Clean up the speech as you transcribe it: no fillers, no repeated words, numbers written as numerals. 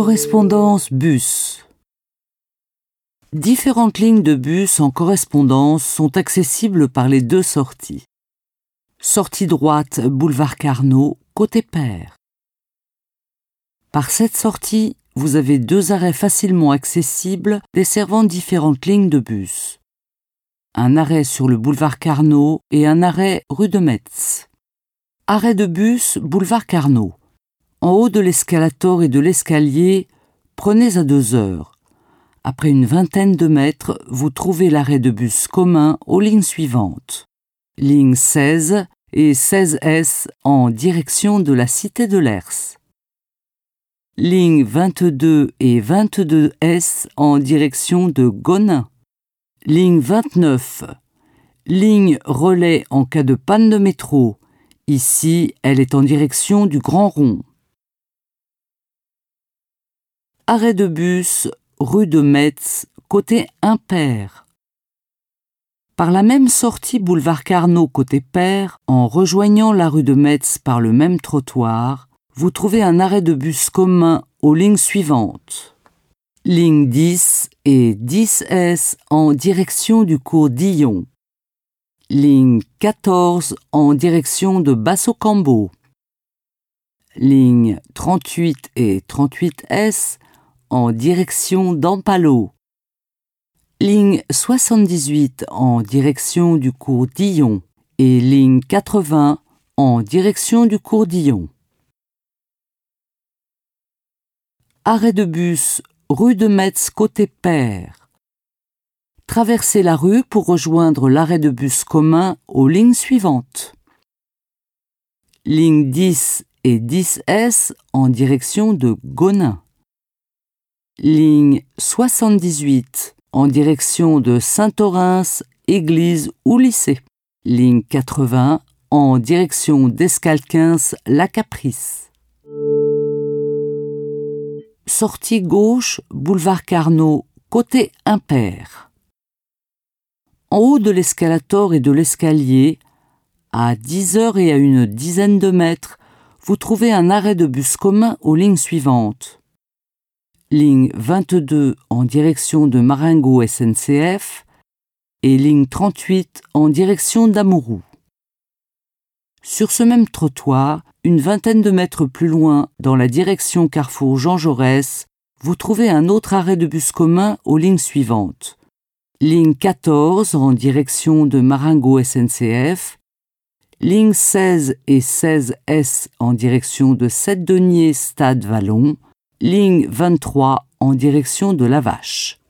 Correspondance bus. Différentes lignes de bus en correspondance sont accessibles par les deux sorties. Sortie droite, boulevard Carnot, côté Père. Par cette sortie, vous avez deux arrêts facilement accessibles desservant différentes lignes de bus. Un arrêt sur le boulevard Carnot et un arrêt rue de Metz. Arrêt de bus, boulevard Carnot. En haut de l'escalator et de l'escalier, prenez à 2 heures. Après une vingtaine de mètres, vous trouvez l'arrêt de bus commun aux lignes suivantes. Lignes 16 et 16S en direction de la Cité de l'Hers. Lignes 22 et 22S en direction de Gonin. Ligne 29. Ligne relais en cas de panne de métro. Ici, elle est en direction du Grand Rond. Arrêt de bus, rue de Metz, côté Impair. Par la même sortie boulevard Carnot côté Père, en rejoignant la rue de Metz par le même trottoir, vous trouvez un arrêt de bus commun aux lignes suivantes. Ligne 10 et 10S en direction du cours Dillon. Ligne 14 en direction de Basso-Cambo. Ligne 38 et 38S en direction d'Ampalo. Ligne 78 en direction du cours Dillon et ligne 80 en direction du cours Dillon. Arrêt de bus, rue de Metz côté Père. Traversez la rue pour rejoindre l'arrêt de bus commun aux lignes suivantes. Ligne 10 et 10S en direction de Gonin. Ligne 78 en direction de Saint-Orens, église ou lycée. Ligne 80 en direction d'Escalquens, La Caprice. Sortie gauche, boulevard Carnot, côté Impair. En haut de l'escalator et de l'escalier, à 10 heures et à une dizaine de mètres, vous trouvez un arrêt de bus commun aux lignes suivantes. Ligne 22 en direction de Marengo SNCF et ligne 38 en direction d'Amouroux. Sur ce même trottoir, une vingtaine de mètres plus loin, dans la direction carrefour Jean Jaurès, vous trouvez un autre arrêt de bus commun aux lignes suivantes. Ligne 14 en direction de Marengo SNCF, ligne 16 et 16S en direction de Sept-Deniers Stade Vallon, ligne 23 en direction de La Vache.